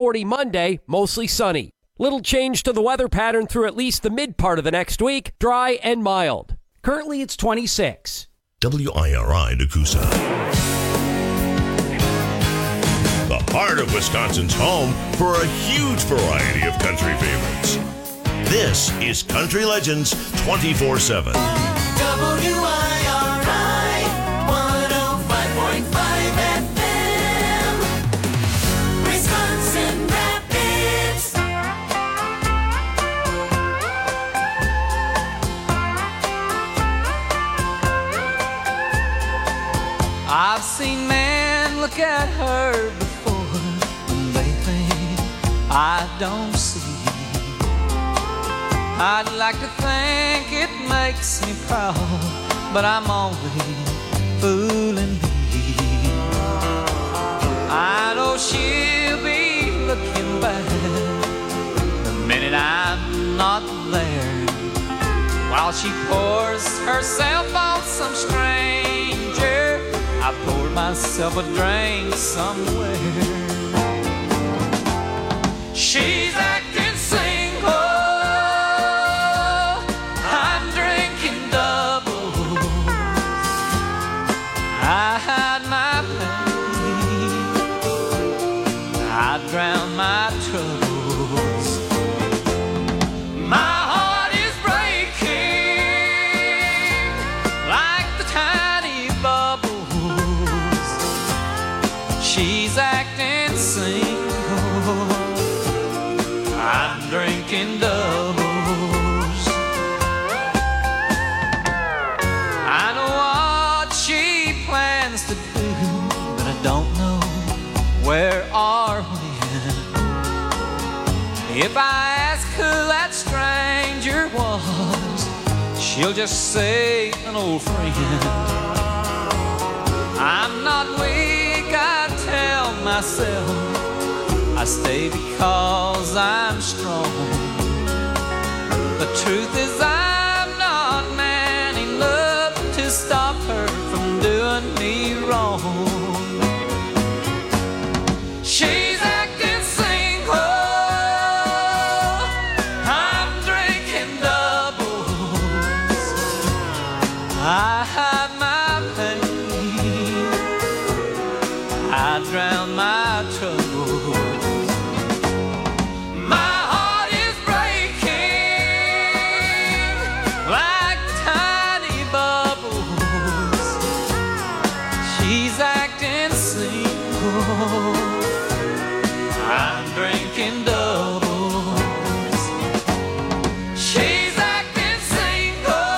40 Monday, mostly sunny. Little change to the weather pattern through at least the mid part of the next week, dry and mild. Currently it's 26. WIRI Nakusa. The heart of Wisconsin's home for a huge variety of country favorites. This is Country Legends 24/7. WIRI 105.5 FM, Wisconsin Rapids. I've seen men look at her before, and they think I don't see. I'd like to think it makes me proud, but I'm only fooling me. I know she'll be looking back the minute I'm not there, while she pours herself on some stranger. I poured myself a drink somewhere. She's acting single, I'm drinking double. I hide my pain, I drown my troubles. My heart is breaking like the tiny bubbles. She's acting single, I'm drinking doubles. I know what she plans to do, but I don't know where or when. If I ask who that stranger was, she'll just say an old friend. I'm not weak, I tell myself. I stay because I'm strong. The truth is I'm not man enough to stop her from doing me wrong. She's acting single, I'm drinking doubles. I hide my pain, I drown my troubles. My heart is breaking like tiny bubbles. She's acting single, I'm drinking doubles. She's acting single,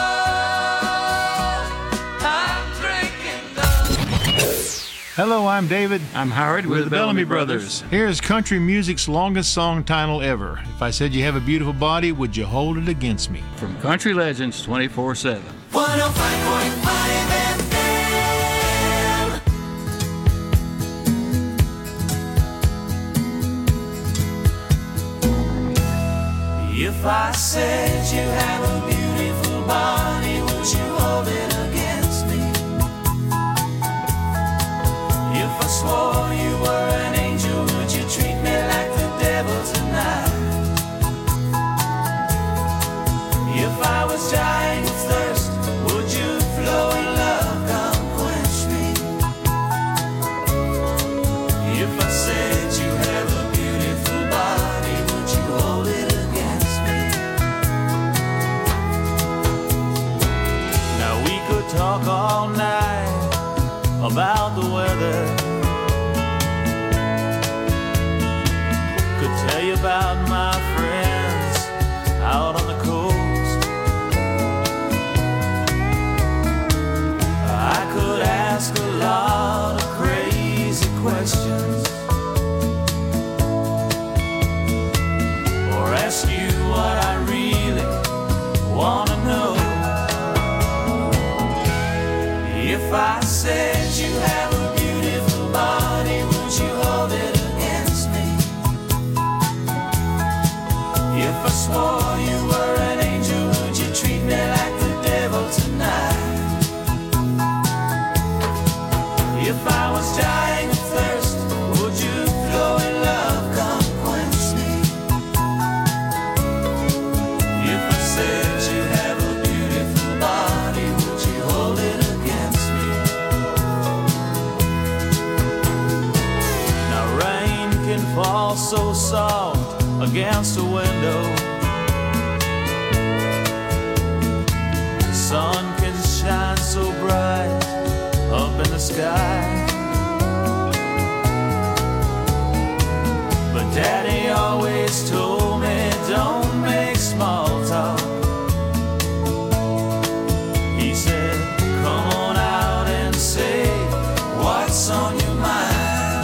I'm drinking doubles. Hello, I'm David. I'm Howard. We're the Bellamy Brothers. Here's country music's longest song title ever. If I said you have a beautiful body, would you hold it against me? From Country Legends 24/7. 105.5 FM. If I said you have a beautiful body, would you hold it against me? If I swore you were an angel, would you treat me like the devil tonight? If I was dying of thirst, would you flow in love, come quench me? If I said you have a beautiful body, would you hold it against me? Now we could talk all night about the weather. Could tell you about my friends out on the coast. I could ask a lot of crazy questions, or ask you what I really want to know. If I said you have a beautiful body, would you hold it against me? If I swore you were an angel, would you treat me like the devil tonight? If I was dying of thirst, would you flow in love, come fall so soft against a window. The sun can shine so bright up in the sky, but Daddy always told me don't make small talk. He said, come on out and say what's on your mind.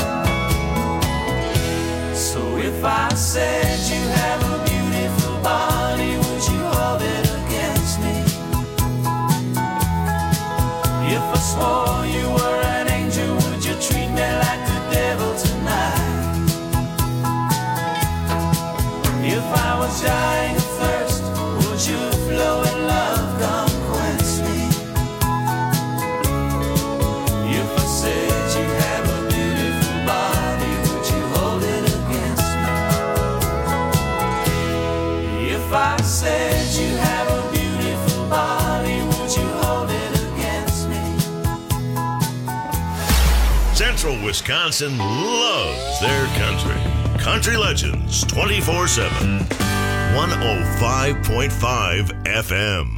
So if I said you have a beautiful body, would you hold it against me? If I swore you were an angel, would you treat me like the devil tonight? If I was dying of thirst, would your flowing love come quench me? If I said you have a beautiful body, would you hold it against me? If I said you have a beautiful body, would you hold it against me? Central Wisconsin loves their country. Country Legends 24/7. 105.5 FM.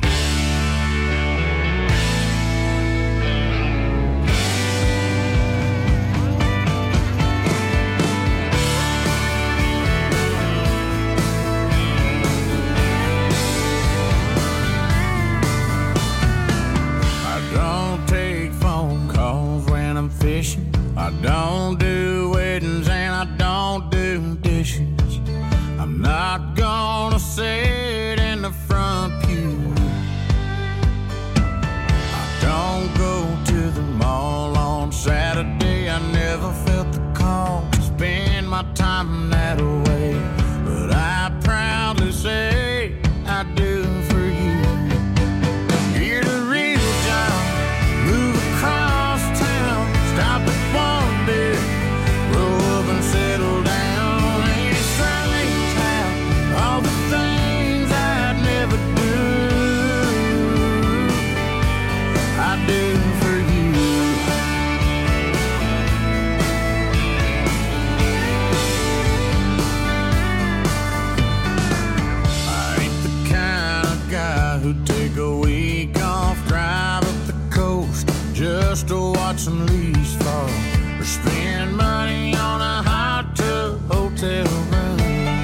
I don't take phone calls when I'm fishing. I don't do weddings and I don't do dishes. I'm not gonna sit in the front pew. I don't go to the mall on Saturday. I never felt the call to spend my time that way, but I proudly say I do for you. Get a real job, move across town, stop at one beer, roll up and settle down. Ain't it strange how all the things I'd never do, I do for you. I ain't the kind of guy who'd take a week off, drive up the coast just to watch some leaves fall, or spend money on a hot tub hotel room.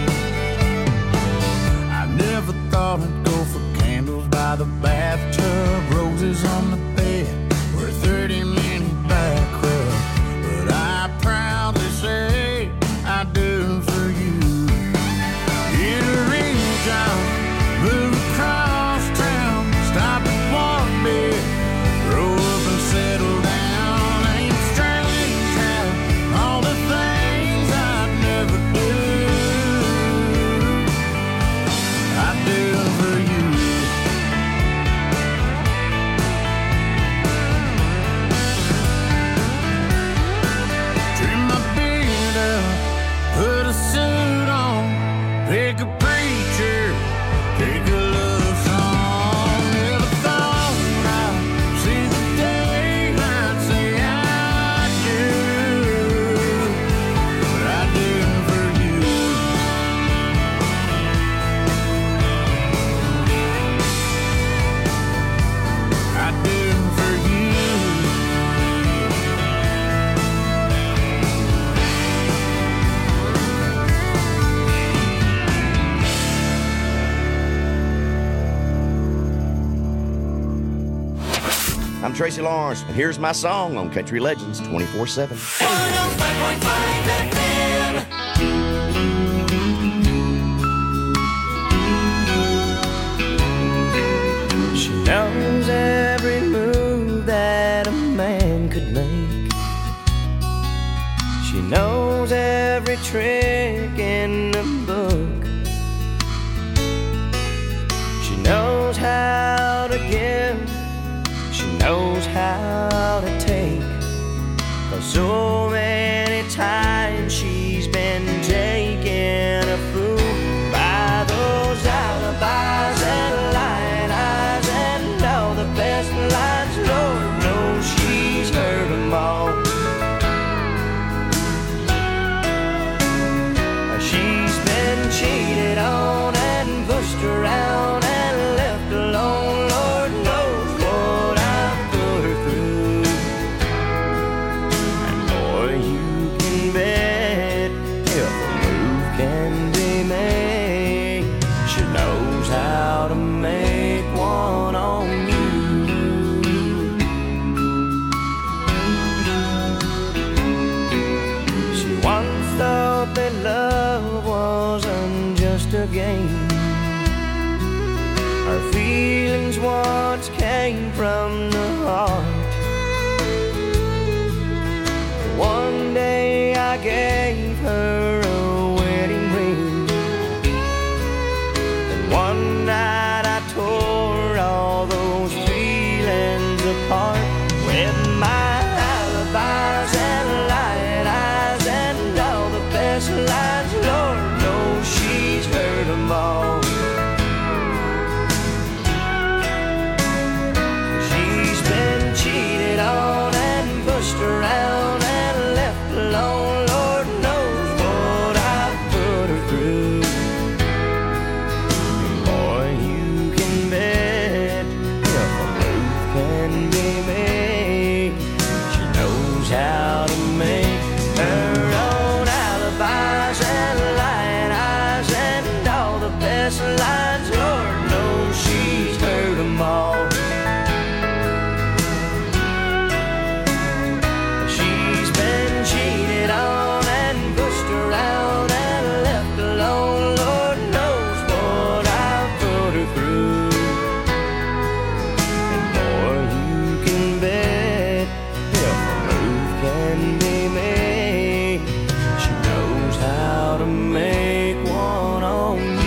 I never thought I'd go for candles by the bathtub, roses on the bed, or a 30-minute back rub, but I proudly say I do for you. Get a real job, move across town, stop at one bed, roll up and settle down. Ain't strange how all the things I'd never do, I do for you. Trim my beard up, put a suit on, pick a preacher, take a love song. Never thought I'd see the day I'd say I do, but I do for you. I do for you. I'm Tracy Lawrence, and here's my song on Country Legends 24/7. 105.5 FM. She knows every move that a man could make. She knows every trick in the book. She knows how to give, she knows how to take. 'Cause so many times she's been taken a fool by those alibis and lying eyes and all the best lines. Lord knows she's heard them all. again. Our feelings once came from the heart. One day I gave her a wedding ring, and one night I tore all those feelings apart with my alibis and light eyes and all the best lines. Lord knows she's heard them all. She's been cheated on and pushed around and left alone. Lord knows what I've put her through. And boy, you can bet if a move can be made, she knows how to make her own alibis and light eyes and all the best lines. Lord knows she's heard them all. She's been cheated on and pushed around and left alone. Lord knows what I've put her through. And boy, you can bet if a move can be made, she knows how to make one on you.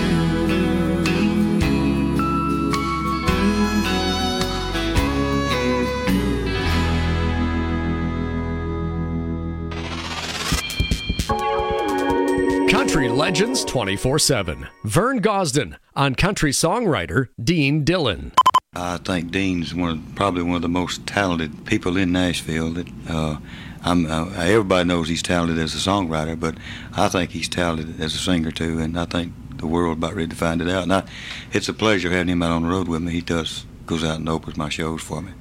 Country Legends 24/7. Vern Gosden on country songwriter Dean Dillon. I think Dean's probably one of the most talented people in Nashville. That everybody knows he's talented as a songwriter, but I think he's talented as a singer too, and I think the world about ready to find it out. And it's a pleasure having him out on the road with me. He goes out and opens my shows for me.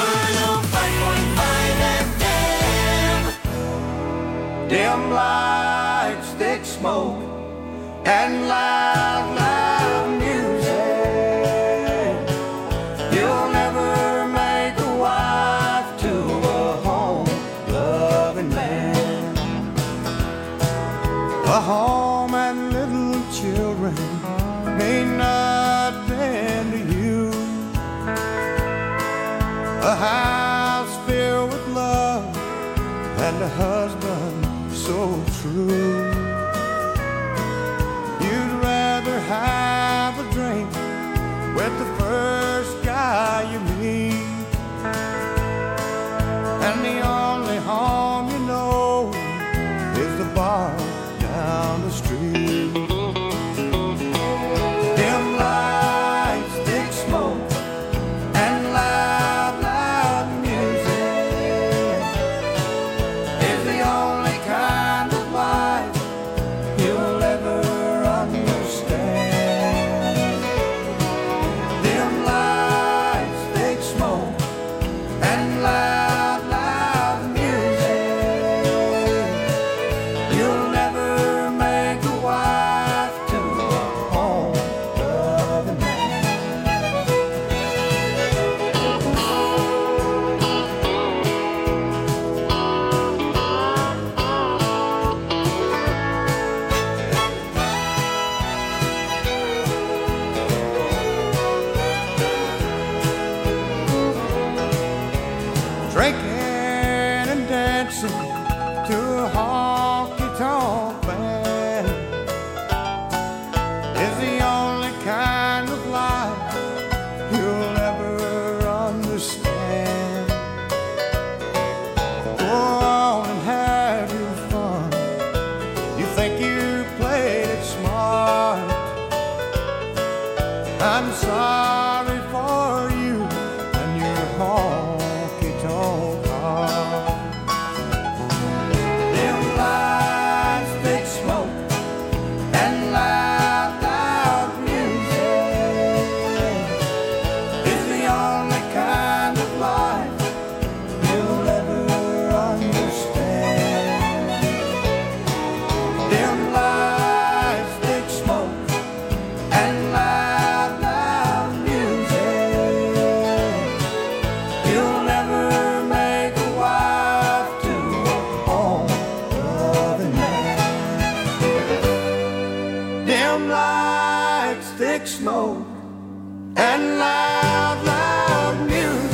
105.5 FM. Dim lights, thick smoke, and loud, loud music. You'll never make a wife to a home-loving man. A home and little children mean nothing to you. A house filled with love and a husband so true. You'd rather have a drink with the first guy you meet, and the only home you know is the bar down the street. Dim lights, thick smoke, and loud, loud music is the only kind of life you'll ever understand. Dim lights, thick smoke, and loud, loud music. You'll never make a wife to a home-loving man. Drinking and dancing to a honky-tonk band is the only kind of life you'll ever understand. Go on and have your fun. You think you played it smart. I'm sorry for you and your honky-tonk heart. Dim lights, thick smoke, and loud, loud music is the only kind of life you'll ever understand. Dim lights, thick smoke, and loud, loud music. You'll never make a wife to a home-loving man. Dim lights. thick smoke and loud, loud music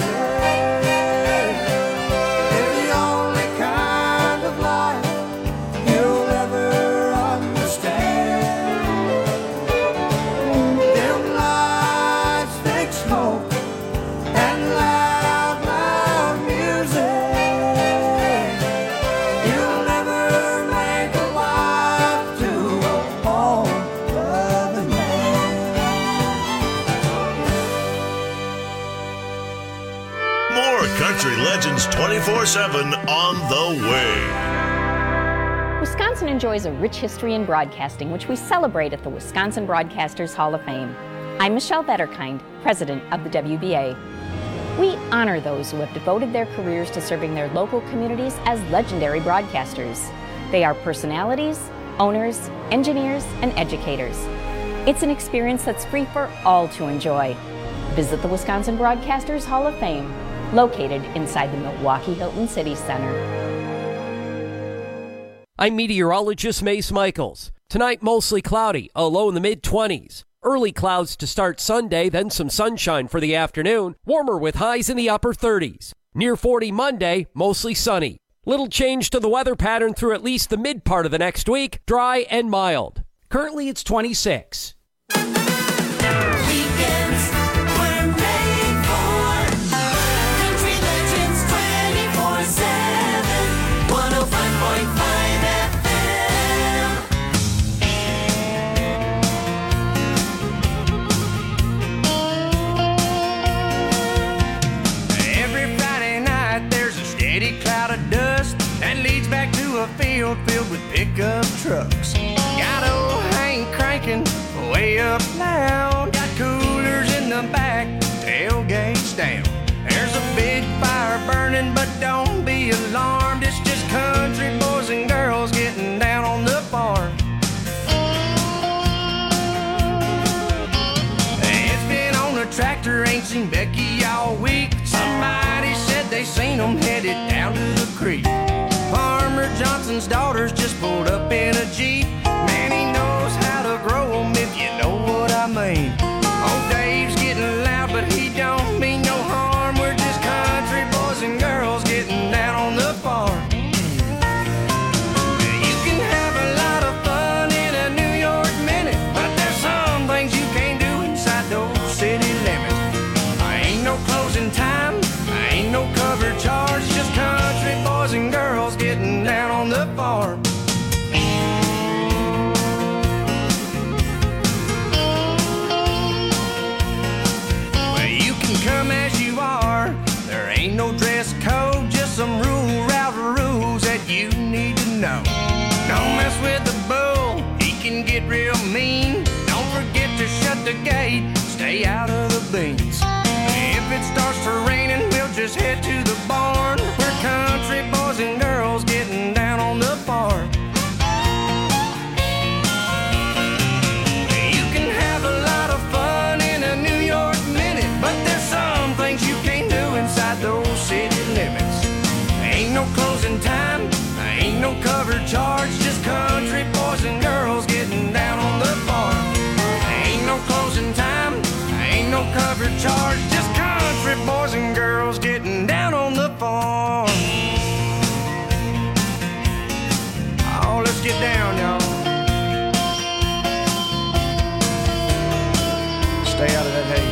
is the only kind of life you'll ever understand. Dim lights, thick smoke and loud, loud music. You'll never make a wife to a home-loving man. More Country Legends 24/7 on the way. Wisconsin enjoys a rich history in broadcasting, which we celebrate at the Wisconsin Broadcasters Hall of Fame. I'm Michelle Vetterkind, president of the WBA. We honor those who have devoted their careers to serving their local communities as legendary broadcasters. They are personalities, owners, engineers, and educators. It's an experience that's free for all to enjoy. Visit the Wisconsin Broadcasters Hall of Fame, located inside the Milwaukee Hilton City Center. I'm meteorologist Mace Michaels. Tonight, mostly cloudy, a low in the mid-20s. Early clouds to start Sunday, then some sunshine for the afternoon. Warmer with highs in the upper 30s. Near 40 Monday, mostly sunny. Little change to the weather pattern through at least the mid part of the next week. Dry and mild. Currently, it's 26. Weekends were made for Country Legends 24/7, 105.5 FM. Every Friday night there's a steady cloud of dust that leads back to a field filled with pickup trucks. Got old Hank cranking way up loud. Got coolers in the back, tailgates down. There's a big fire burning, but don't be alarmed. It's just country boys and girls getting down on the farm. It's been on a tractor, ain't seen Becky all week. Somebody said they seen them headed down to the creek. Farmer Johnson's daughters just pulled up in a Jeep. Man, he knows how to grow 'em, if you know what I mean. Old Dave's getting loud, but he don't mean no harm. We're just country boys and girls getting down on the farm. You can have a lot of fun in a New York minute, but there's some things you can't do inside those city limits. Ain't no closing time, ain't no cover charge, just country boys and girls getting down on the farm. Well, you can come as you are, there ain't no dress code, just some route rules that you need to know. Don't mess with the bull, he can get real mean. Don't forget to shut the gate, stay out of the beans. If it starts to raining, we'll just head to the barn. We're country boys and girls getting down on the farm. You can have a lot of fun in a New York minute, but there's some things you can't do inside those city limits. Ain't no closing time, ain't no cover charge, just country boys and girls getting down on the farm. Ain't no closing time, ain't no cover charge, just country boys and girls getting down on the farm. Oh, let's get down, y'all. Stay out of that hay.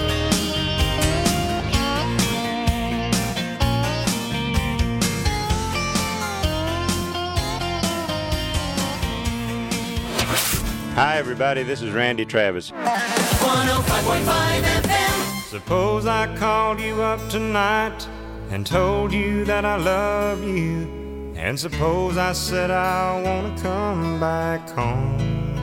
Hi, everybody. This is Randy Travis. 105.5 FM. Suppose I called you up tonight and told you that I love you. And suppose I said I want to come back home.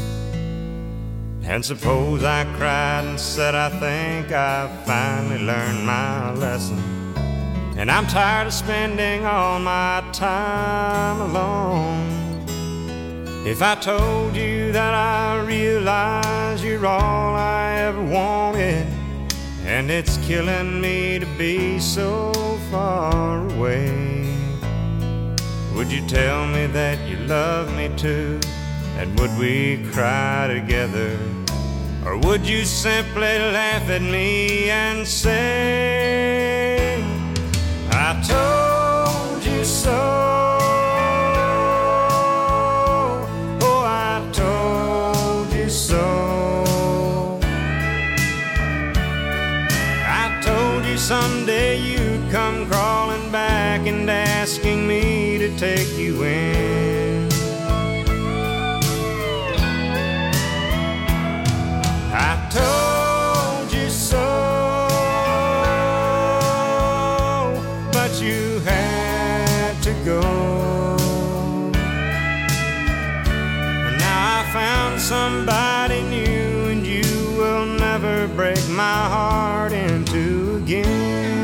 And suppose I cried and said I think I finally learned my lesson. And I'm tired of spending all my time alone. If I told you that I realize you're all I ever wanted, and it's killing me to be so far away, would you tell me that you love me too? And would we cry together Or would you simply laugh at me and say, I told you so? Oh, I told you so. I told you someday you'd come crawling back and asking me to take you in. I told you so, but you had to go. And now I found somebody new, and you will never break my heart in two again.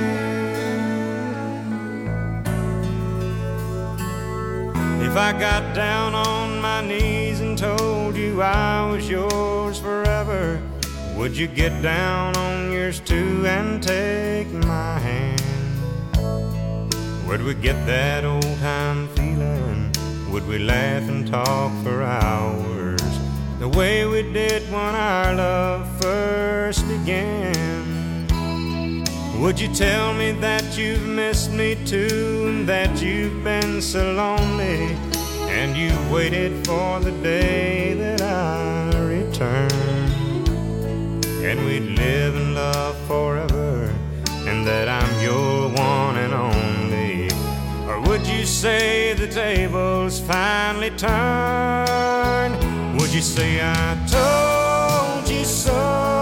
If I got down on my knees and told you I was yours forever, would you get down on yours too and take my hand? Would we get that old time feeling? Would we laugh and talk for hours the way we did when our love first began? Would you tell me that you've missed me too, and that you've been so lonely, and you waited for the day that I return, and we'd live in love forever, and that I'm your one and only? Or would you say the tables finally turned? Would you say I told you so?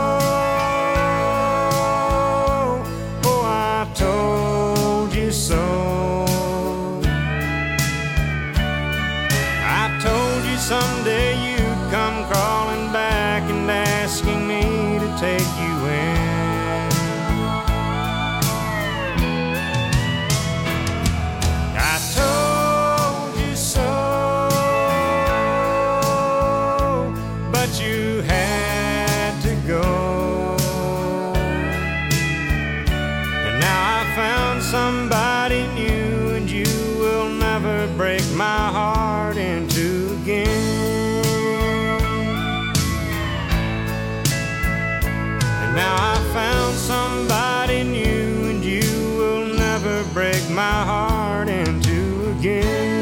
Oh, I told you so. I told you someday you'd come crawling back and asking me to take you in. I told you so, but you had to go. And now I found somebody new, and you will never break my heart in two again. Now I found somebody new, and you will never break my heart in two again.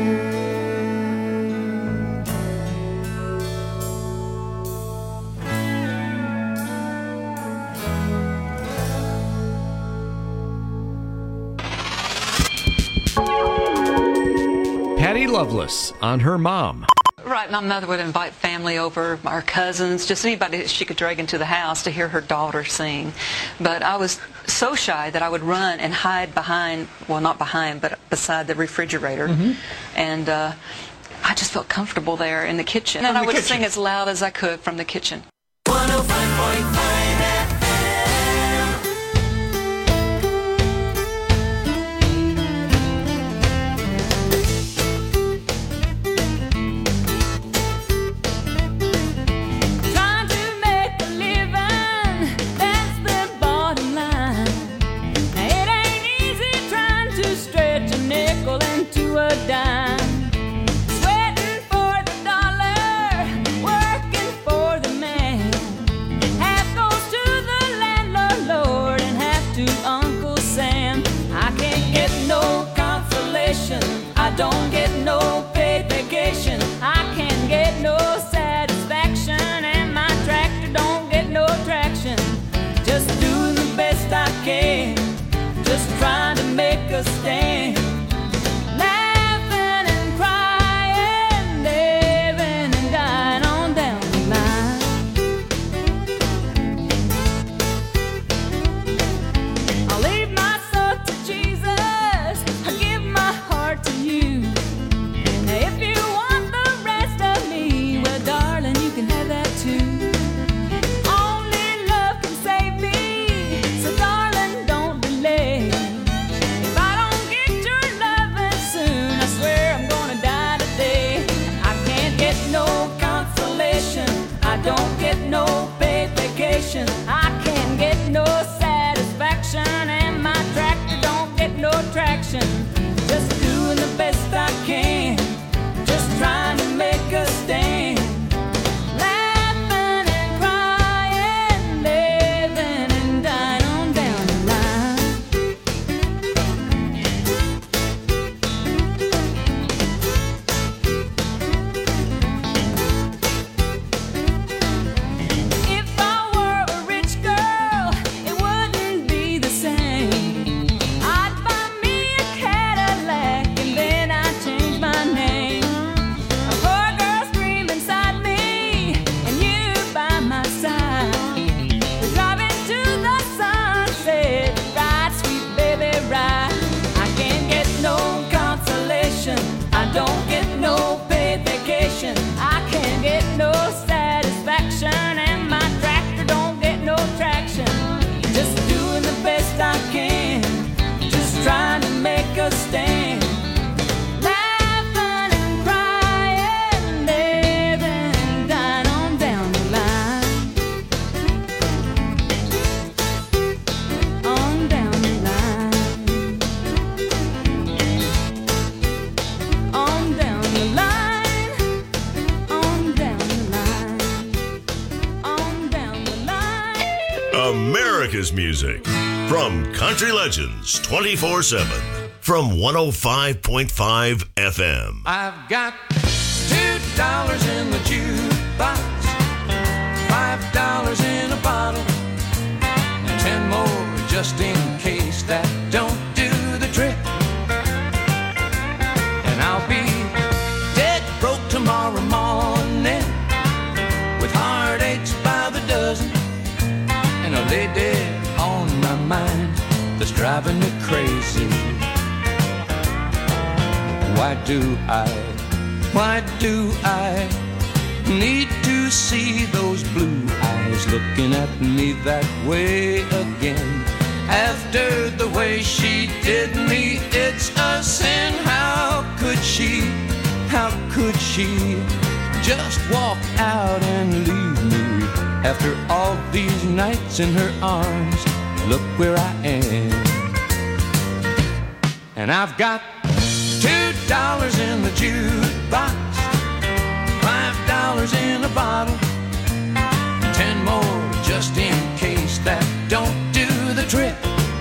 Patty Loveless on her mom. Right, my mother would invite family over, our cousins, just anybody that she could drag into the house to hear her daughter sing. But I was so shy that I would run and hide behind, well, not behind, but beside the refrigerator. And I just felt comfortable there in the kitchen. And I would sing as loud as I could from the kitchen. 105.5 dime, sweating for the dollar, working for the man. America's music. From Country Legends 24/7. From 105.5 FM. I've got $2 in the jukebox, $5 in a bottle, 10 more just in case that don't do the trick. And I'll be dead broke tomorrow morning, with heartaches by the dozen, and a lady on my mind that's driving me crazy. Why do I need to see those blue eyes looking at me that way again? After the way she did me, it's a sin. How could she just walk out and leave me? After all these nights in her arms, look where I am. And I've got $2 in the jukebox, $5 in a bottle, 10 more just in case that don't do the trick.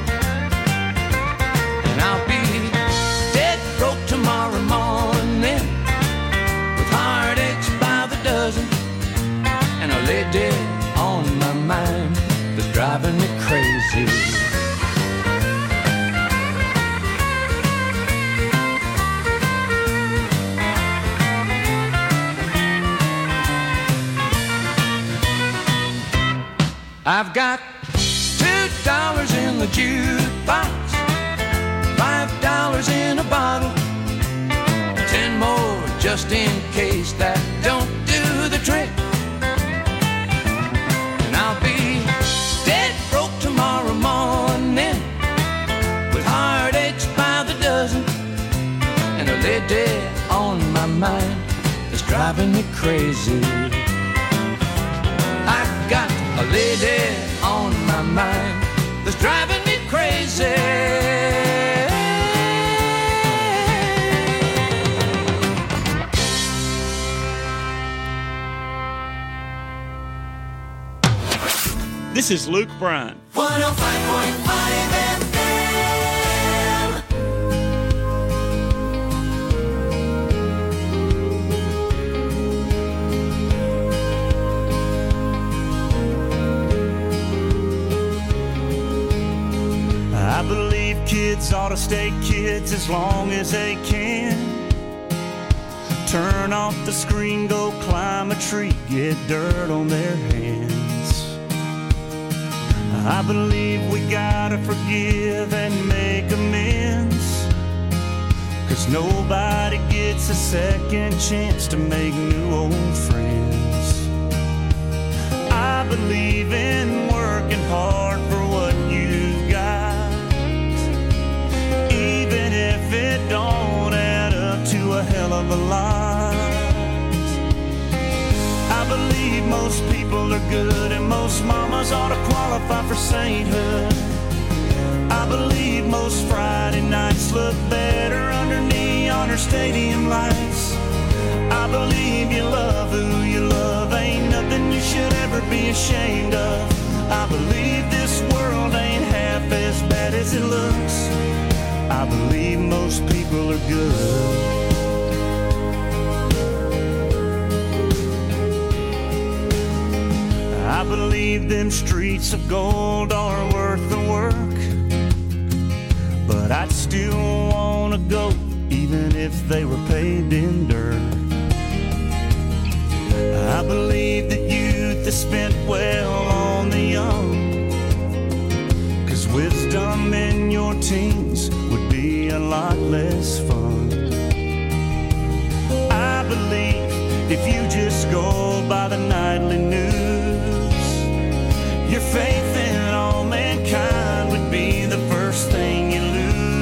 And I'll be dead broke tomorrow morning, with heartaches by the dozen, and a lady on my mind that's driving me crazy. I've got $2 in the jukebox, $5 in a bottle, 10 more just in case that don't do the trick. And I'll be dead broke tomorrow morning, with heartaches by the dozen, and a lady on my mind that's driving me crazy. I've got a lady on my mind that's driving me crazy. This is Luke Bryan. 105.5 FM. I believe kids ought to stay kids as long as they can. Turn off the screen, go climb a tree, get dirt on their hands. I believe we gotta forgive and make amends, 'cause nobody gets a second chance to make new old friends. I believe in working hard for what you've got, even if it don't add up to a hell of a lot. I believe most people are good and most mamas ought to qualify for sainthood. I believe most Friday nights look better under neon or stadium lights. I believe you love who you love, ain't nothing you should ever be ashamed of. I believe this world ain't half as bad as it looks. I believe most people are good. I believe them streets of gold are worth the work, but I'd still want to go even if they were paved in dirt. I believe that youth is spent well on the young, 'cause wisdom in your teens would be a lot less fun. I believe if you just go by the nightly news, your faith in all mankind would be the first thing you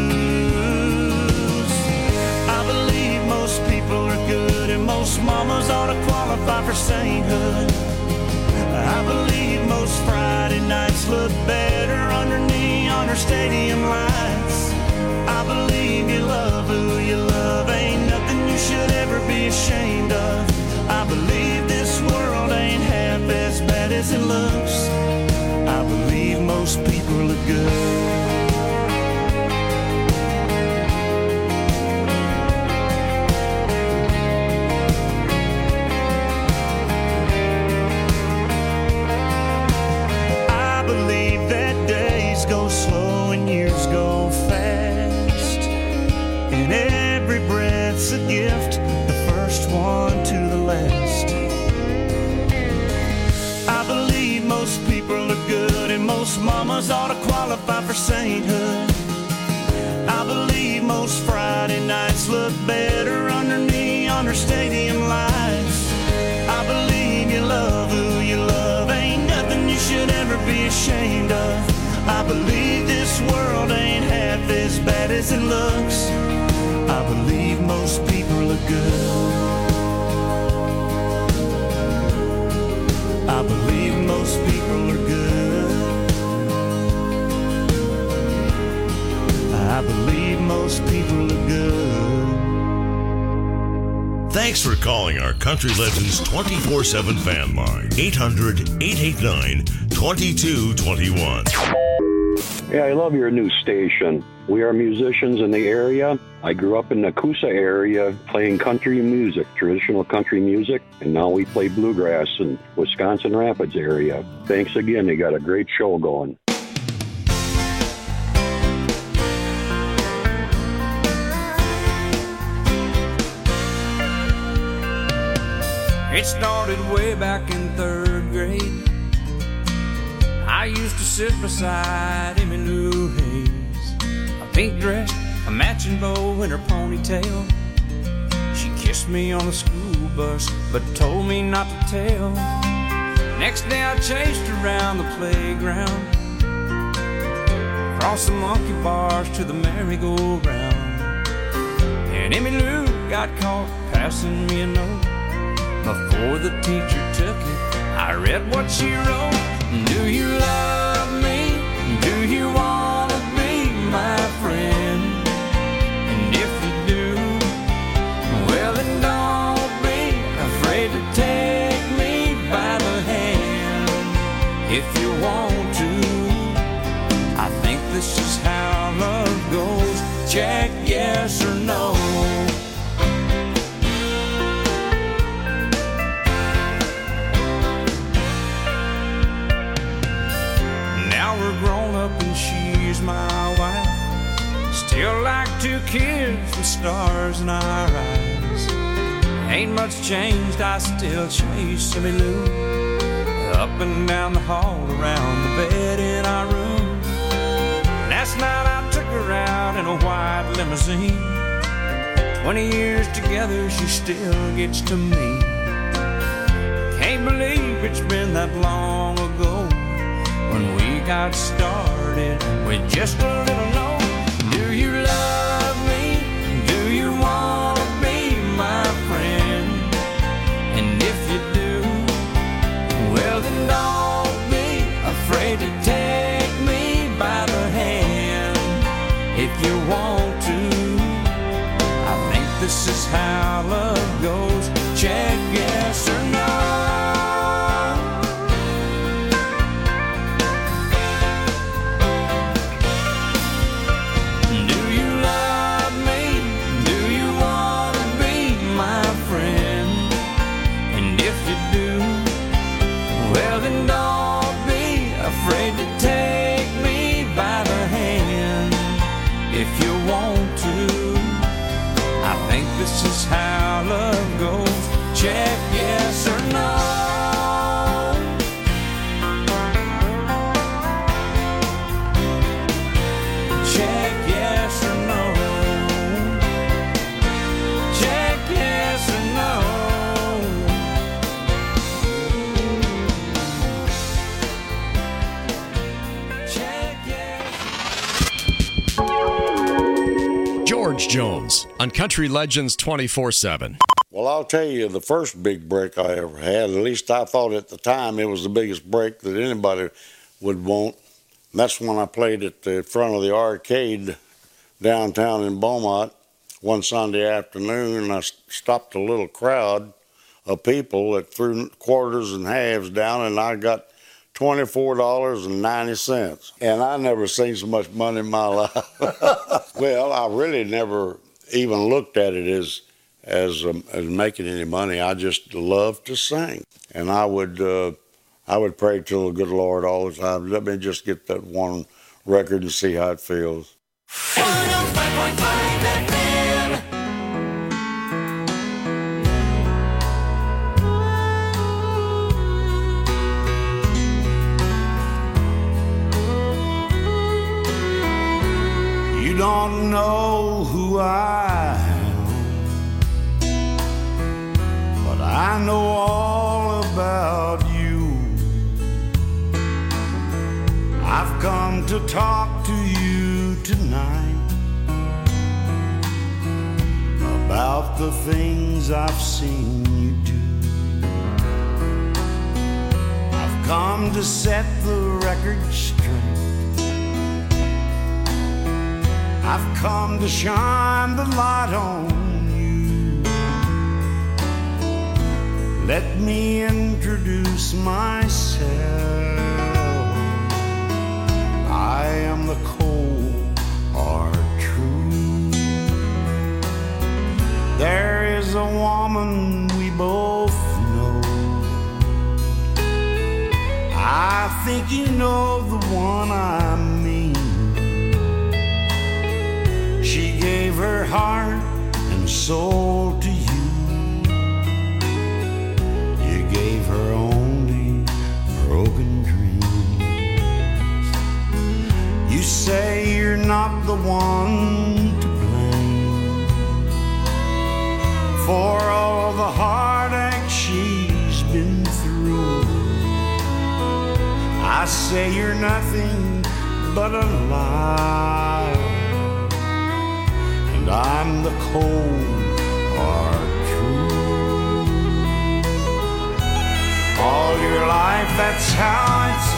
lose. I believe most people are good and most mamas ought to qualify for sainthood. I believe most Friday nights look better under neon or stadium lights. I believe you love who you love, ain't nothing you should ever be ashamed of. I believe this world ain't half as bad as it looks. I believe good. I believe that days go slow and years go fast, and every breath's a gift, the first one to the last. I believe most people are good and most mamas ought to qualify for sainthood. I believe most Friday nights look better under neon or stadium lights. I believe you love who you love, ain't nothing you should ever be ashamed of. I believe this world ain't half as bad as it looks. I believe most people are good. I believe most people are good. I believe most people are good. Thanks for calling our Country Legends 24/7 fan line. 800-889-2221. Yeah, I love your new station. We are musicians in the area. I grew up in the Coosa area playing country music, traditional country music, and now we play bluegrass in Wisconsin Rapids area. Thanks again. You got a great show going. It started way back in 3rd grade. I used to sit beside Emmy Lou Hayes, a pink dress, a matching bow in her ponytail. She kissed me on the school bus, but told me not to tell. Next day I chased her around the playground, across the monkey bars to the merry-go-round. And Emmy Lou got caught passing me a note. Before the teacher took it, I read what she wrote. Do you love me? Do you want to be my friend? And if you do, well then don't be afraid to take me by the hand. If you want to, I think this is how love goes. Check yes or no. Grown up and she's my wife. Still like 2 kids with stars in our eyes. Ain't much changed, I still chase Emmy Lou up and down the hall, around the bed in our room. Last night I took her out in a white limousine. 20 years together, she still gets to me. Can't believe it's been that long ago when we got started with just a little note. Do you love me? Do you want to be my friend? And if you do, well then don't be afraid to take me by the hand. If you want to, I think this is how love goes. Check yes or no. This is how love goes. Check yes or no. Check yes or no. Check yes or no. Check yes. George Jones on Country Legends 24/7. Well, I'll tell you, the first big break I ever had, at least I thought at the time it was the biggest break that anybody would want. And that's when I played at the front of the arcade downtown in Beaumont one Sunday afternoon, and I stopped a little crowd of people that threw quarters and halves down, and I got $24.90. And I never seen so much money in my life. Well, I really never even looked at it as making any money. I just loved to sing. And I would pray to the good Lord all the time. Let me just get that one record and see how it feels. 105.5 FM. You don't know who I am, but I know all about you. I've come to talk to you tonight about the things I've seen you do. I've come to set the record straight. I've come to shine the light on you. Let me introduce myself. I am the cold, hard truth. There is a woman we both know. I think you know the one I mean. She gave her heart and soul to you. You gave her only broken dreams. You say you're not the one to blame for all the heartache she's been through. I say you're nothing but a lie. I'm the cold, hard truth. All your life, that's how it's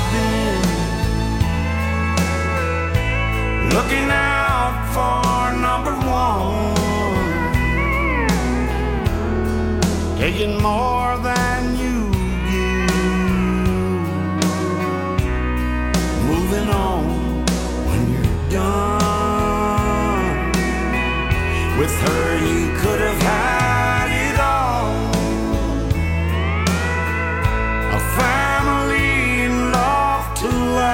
been. Looking out for number one, taking more than you give, moving on when you're done. With her you could have had it all. A family and love to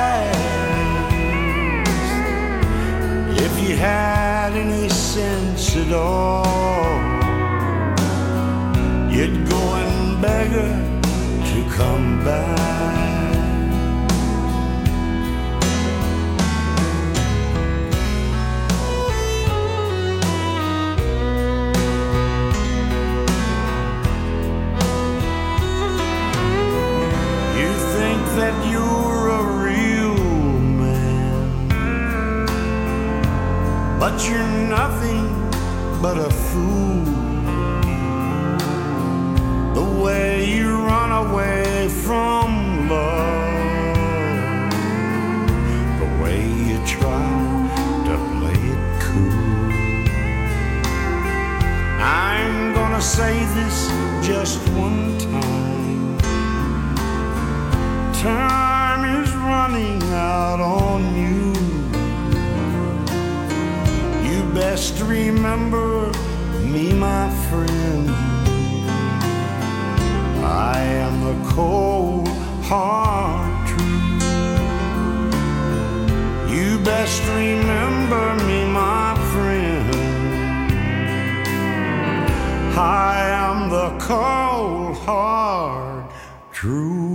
last. If you had any sense at all, you'd go and beg her to come back. That you're a real man, but you're nothing but a fool. The way you run away from love, the way you try to play it cool. I'm gonna say this just one time. Time is running out on you. You best remember me, my friend. I am the cold, hard truth. You best remember me, my friend. I am the cold, hard truth.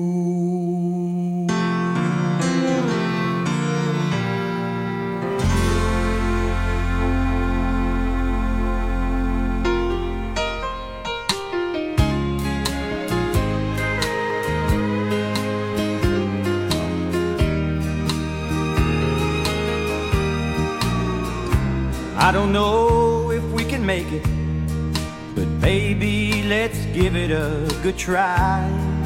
I don't know if we can make it, but baby, let's give it a good try.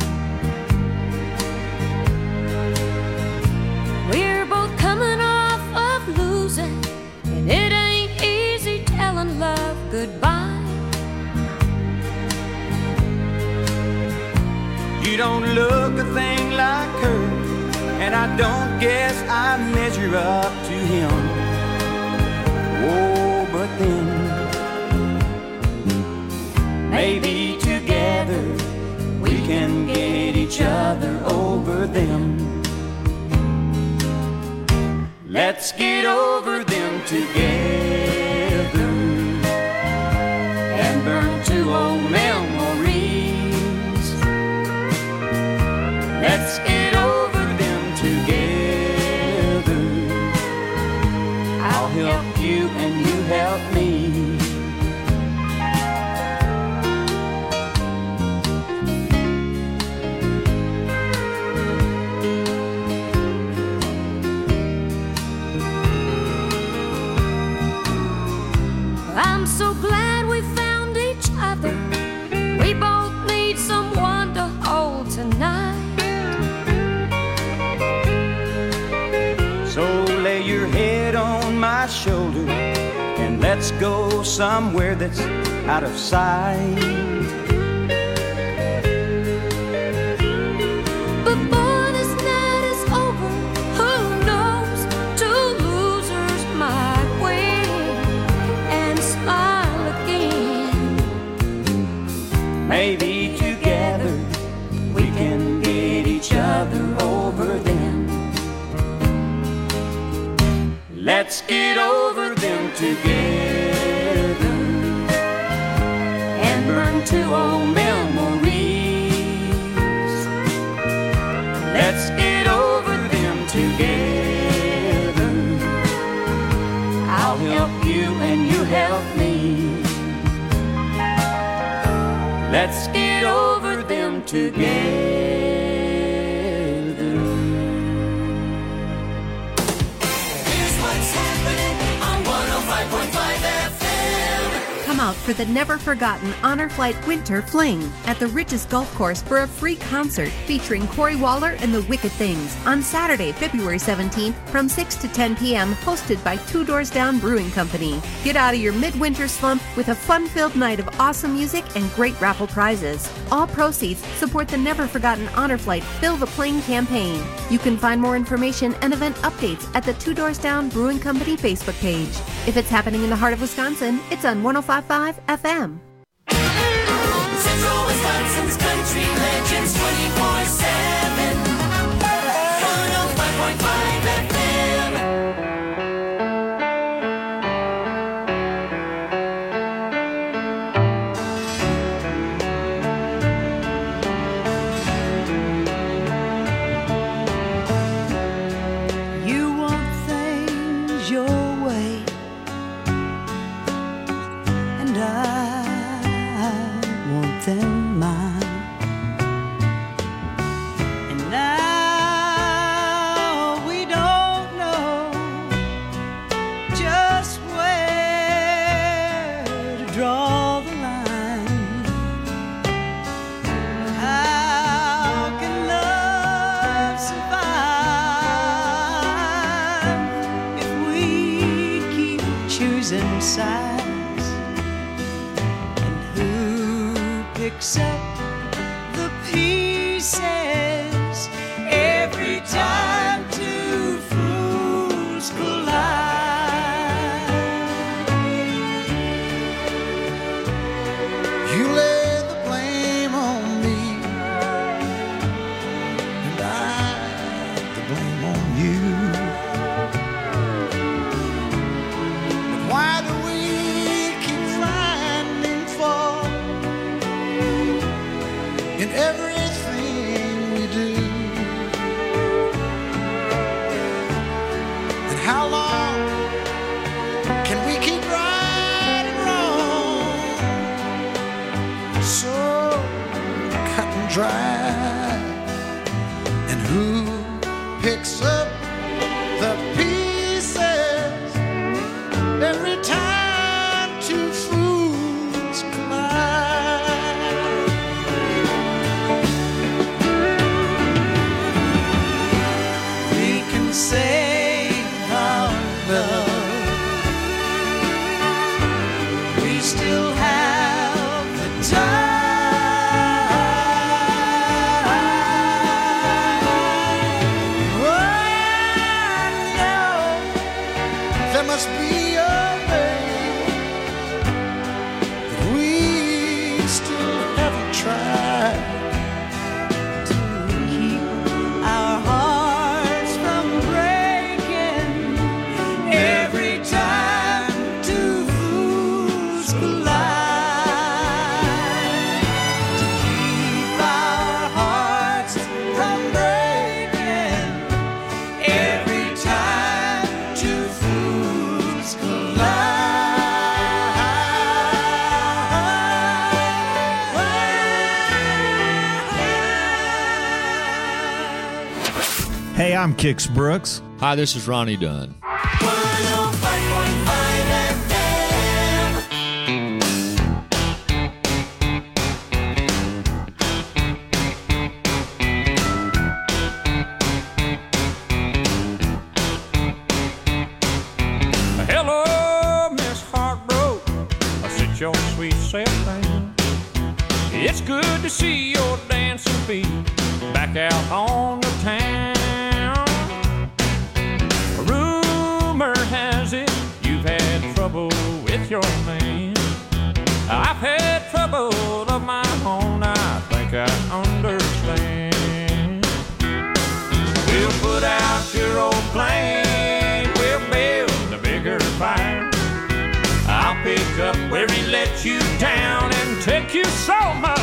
We're both coming off of losing, and it ain't easy telling love goodbye. You don't look look a thing like her, and I don't guess I measure up to him. Oh, but then maybe together we can get each other over them. Let's get over them together and burn 2 old memories. Let's get over them together. I'll help you and you help me. I'm so glad we found each other. We both need someone to hold tonight. So lay your head on my shoulder and let's go somewhere that's out of sight. Before this night is over, who knows? 2 losers might win and smile again. Maybe together we can get each other over them. Let's get over them together and burn 2 old memories. Let's get over them together. I'll help you and you help me. Let's get over them together. Here's what's happening on 105.5 FM. Come out for the never-forgotten Honor Flight Winter Fling at the Riches Golf Course for a free concert featuring Corey Waller and the Wicked Things on Saturday, February 17th from 6 to 10 p.m. hosted by Two Doors Down Brewing Company. Get out of your midwinter slump with a fun-filled night of awesome music and great raffle prizes. All proceeds support the never-forgotten Honor Flight Fill the Plane campaign. You can find more information and event updates at the Two Doors Down Brewing Company Facebook page. If it's happening in the heart of Wisconsin, it's on 105.5 FM. Central Wisconsin's Country Legends 24/7. 105.5 FM. You want things your way, and I want them mine. And now we don't know just where to draw the line. How can love survive if we keep choosing sides? And who picks up the pieces every time 2 fools collide? You lay the blame on me, and I the blame on you. But why do we keep finding fault in everything we do? And how long can we keep righting wrong? So cut and dry. And who picks up the pieces every time 2 fools collide? We can save our love. We still have the time. Hey, I'm Kix Brooks. Hi, this is Ronnie Dunn. 105.5 FM. Hello, Miss Heartbroke. I sit your sweet self down. It's good to see your dancing feet back out on the town. Rumor has it you've had trouble with your man. I've had trouble of my own, I think I understand. We'll put out your old flame, we'll build a bigger fire. I'll pick up where he let you down and take you so much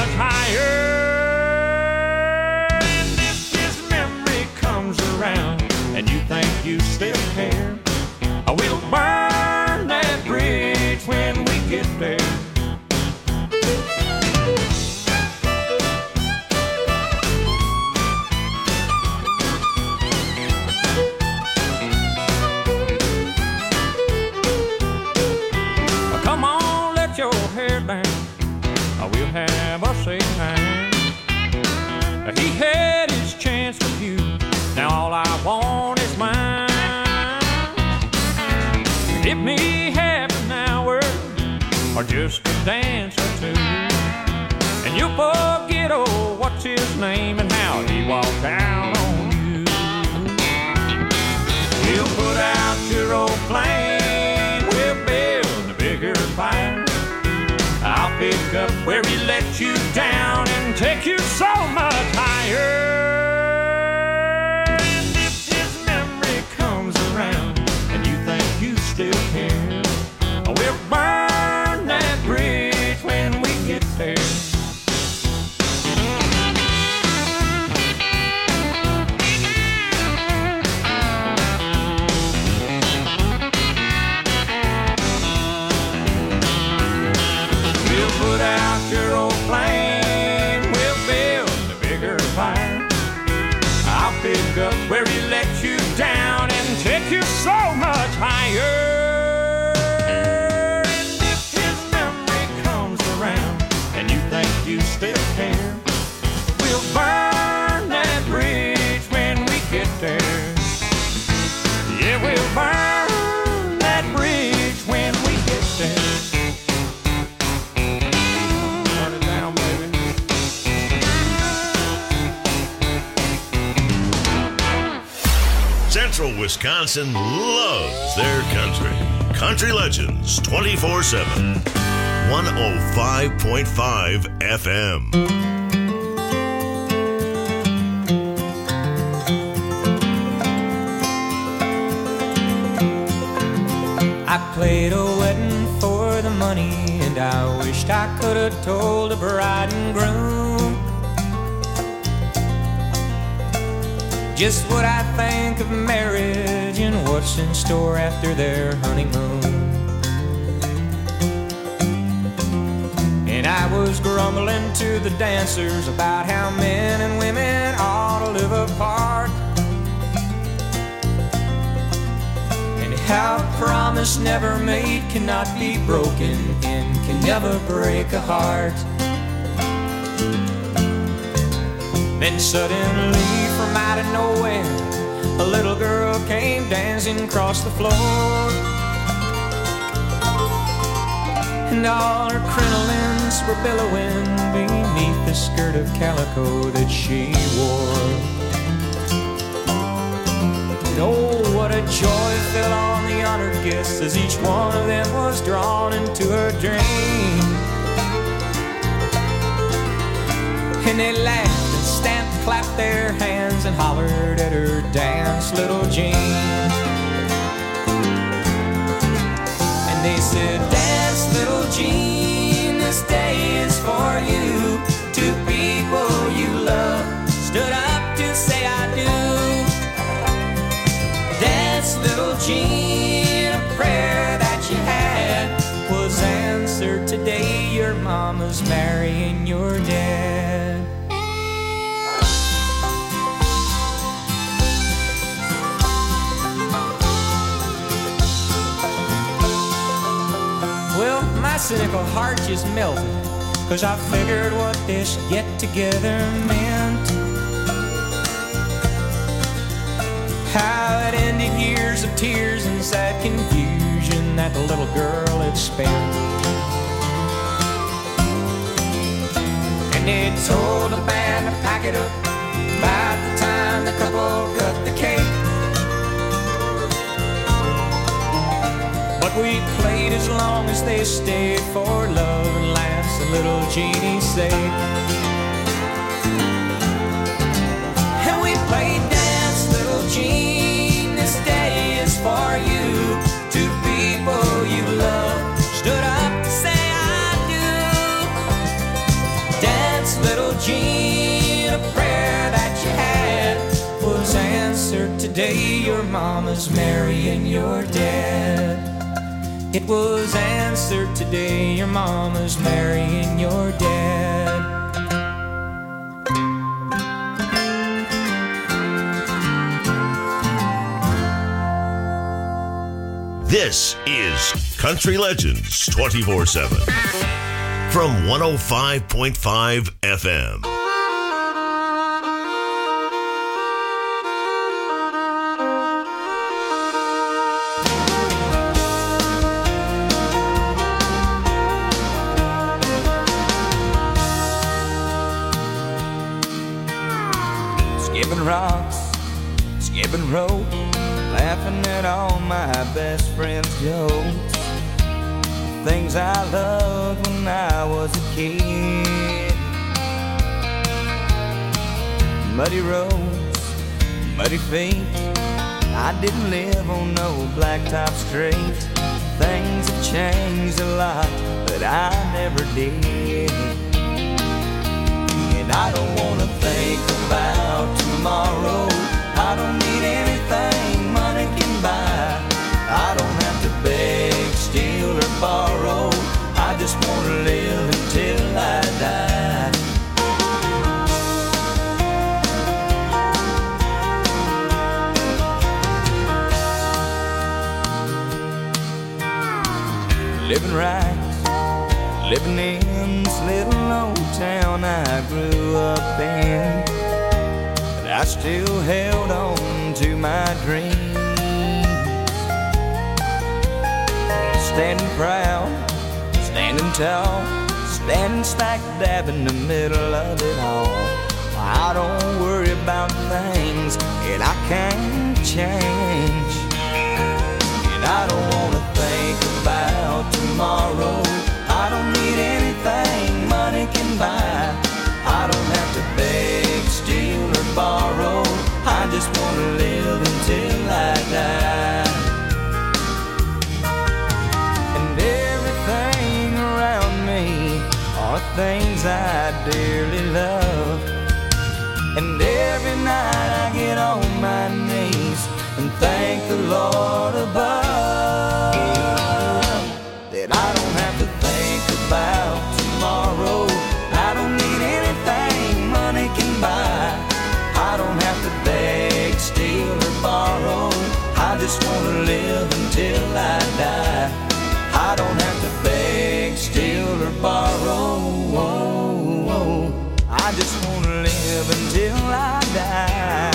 higher. And if his memory comes around and you think you still care, I will burn that bridge when we get there. Come on, let your hair down. We'll have us a time. He had his chance with you. Now all I want is mine. Give me half an hour or just a dance or two, and you'll forget, oh, what's his name and how he walked out on you. We'll put out your old flame, we'll build a bigger fire. I'll pick up where he let you down and take you so much higher. And if his memory comes around and you think you still care, we'll burn that bridge when we get there. We'll put out your old flame, we'll build a bigger fire. I'll pick up where he let you down and take you so much higher. And if his memory comes around and you think you still care, we'll burn that bridge when we get there. Yeah, we'll burn that bridge when we get there. Central Wisconsin loves their country. Country Legends 24/7. 105.5 FM. I played a wedding for the money, and I wished I could have told the bride and groom just what I think of marriage and what's in store after their honeymoon. And I was grumbling to the dancers about how men and women ought to live apart, and how a promise never made cannot be broken and can never break a heart. Then suddenly, from out of nowhere, a little girl came dancing across the floor, and all her crinolines were billowing beneath the skirt of calico that she wore. And oh, what a joy fell on the honored guests as each one of them was drawn into her dream. And they laughed, stamped, clapped their hands, and hollered at her, "Dance, little Jean." And they said, "Dance, little Jean, this day is for you. Two people you love stood up to say I do. Dance, little Jean, a prayer that you had was answered today. Your mama's marrying your dad." cynical heart just melted, 'cause I figured what this get-together meant. How it ended years of tears and sad confusion that the little girl had spent. And they told the band to pack it up about the time the couple cut the cake. But we played as long as they stayed for love and laughs and little Jeannie's sake. And we played Dance Little Jean, this day is for you. Two people you love stood up to say I do. Dance Little Jean, a prayer that you had was answered today. Your mama's marrying your dad. It was answered today, your mama's marrying your dad. This is Country Legends 24/7 from 105.5 FM. Skipping rocks, skipping rope, laughing at all my best friends' jokes. Things I loved when I was a kid. Muddy roads, muddy feet. I didn't live on no blacktop street. Things have changed a lot, but I never did. And I don't wanna think about tomorrow. I don't need anything money can buy. I don't have to beg, steal, or borrow. I just wanna live until I die. Living right, living in this little old town I grew up in. But I still held on to my dreams. Standing proud, standing tall, standing stack dab in the middle of it all. I don't worry about things that I can't change. And I don't wanna think about tomorrow. I don't need anything money can buy. I don't have to beg, steal, or borrow. I just wanna live until I die. And everything around me are things I dearly love. And every night I get on my knees and thank the Lord above that I don't have to think about tomorrow. I don't need anything money can buy. I don't have to beg, steal, or borrow. I just wanna live until I die. I don't have to beg, steal, or borrow. I just wanna live until I die.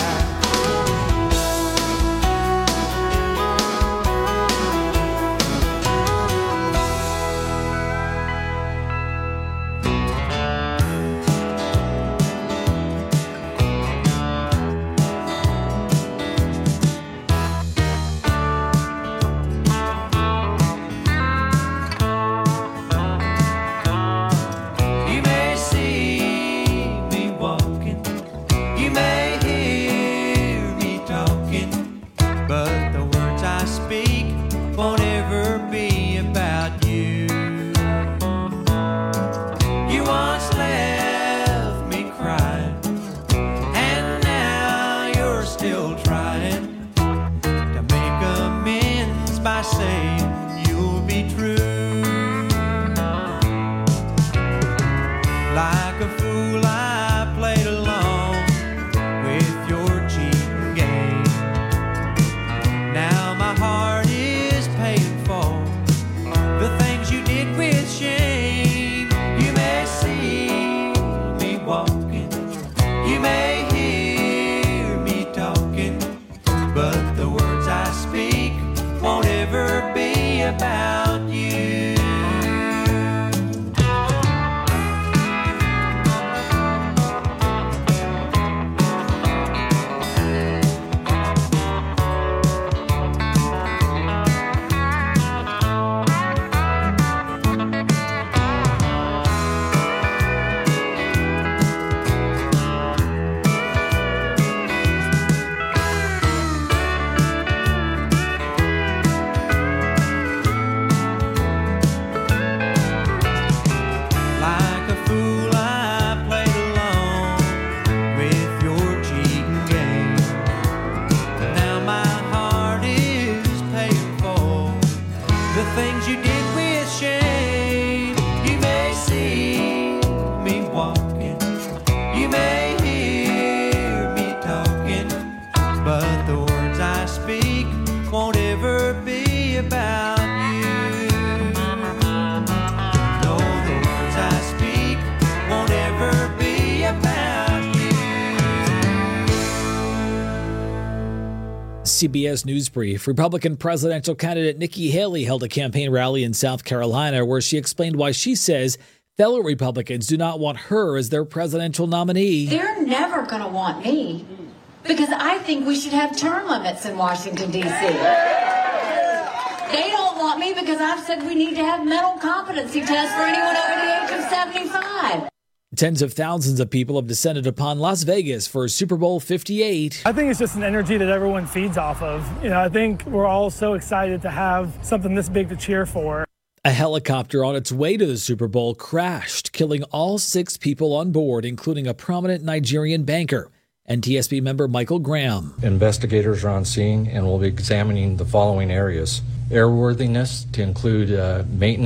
Now my heart is paying for the things you did with CBS News Brief. Republican presidential candidate Nikki Haley held a campaign rally in South Carolina where she explained why she says fellow Republicans do not want her as their presidential nominee. They're never going to want me because I think we should have term limits in Washington, D.C. They don't want me because I've said we need to have mental competency tests for anyone over the age of 75. Tens of thousands of people have descended upon Las Vegas for Super Bowl 58. I think it's just an energy that everyone feeds off of. I think we're all so excited to have something this big to cheer for. A helicopter on its way to the Super Bowl crashed, killing all 6 people on board, including a prominent Nigerian banker. NTSB member Michael Graham. Investigators are on scene and will be examining the following areas: airworthiness to include maintenance